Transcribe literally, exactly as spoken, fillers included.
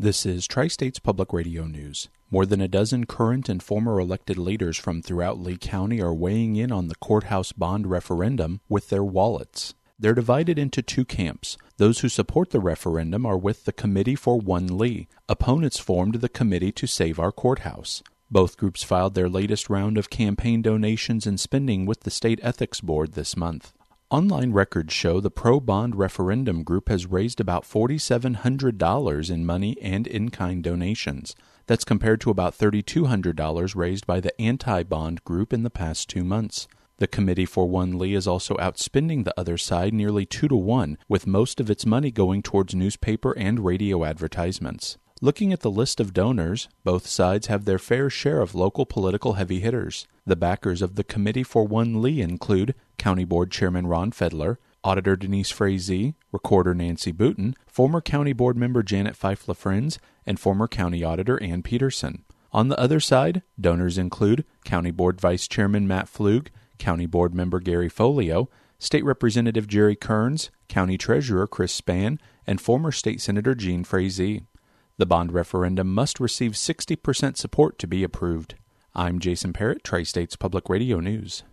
This is Tri-States Public Radio News. More than a dozen current and former elected leaders from throughout Lee County are weighing in on the courthouse bond referendum with their wallets. They're divided into two camps. Those who support the referendum are with the Committee for One Lee. Opponents formed the Committee to Save Our Courthouse. Both groups filed their latest round of campaign donations and spending with the State Ethics Board this month. Online records show the pro-bond referendum group has raised about four thousand seven hundred dollars in money and in-kind donations. That's compared to about three thousand two hundred dollars raised by the anti-bond group in the past two months. The Committee for One Lee is also outspending the other side nearly two to one, with most of its money going towards newspaper and radio advertisements. Looking at the list of donors, both sides have their fair share of local political heavy hitters. The backers of the Committee for One Lee include County Board Chairman Ron Fedler, Auditor Denise Frazee, Recorder Nancy Booten, former County Board member Janet Fife LaFrenz, and former County Auditor Ann Peterson. On the other side, donors include County Board Vice Chairman Matt Flug, County Board member Gary Folio, State Representative Jerry Kearns, County Treasurer Chris Spann, and former State Senator Jean Frazee. The bond referendum must receive sixty percent support to be approved. I'm Jason Parrott, Tri-States Public Radio News.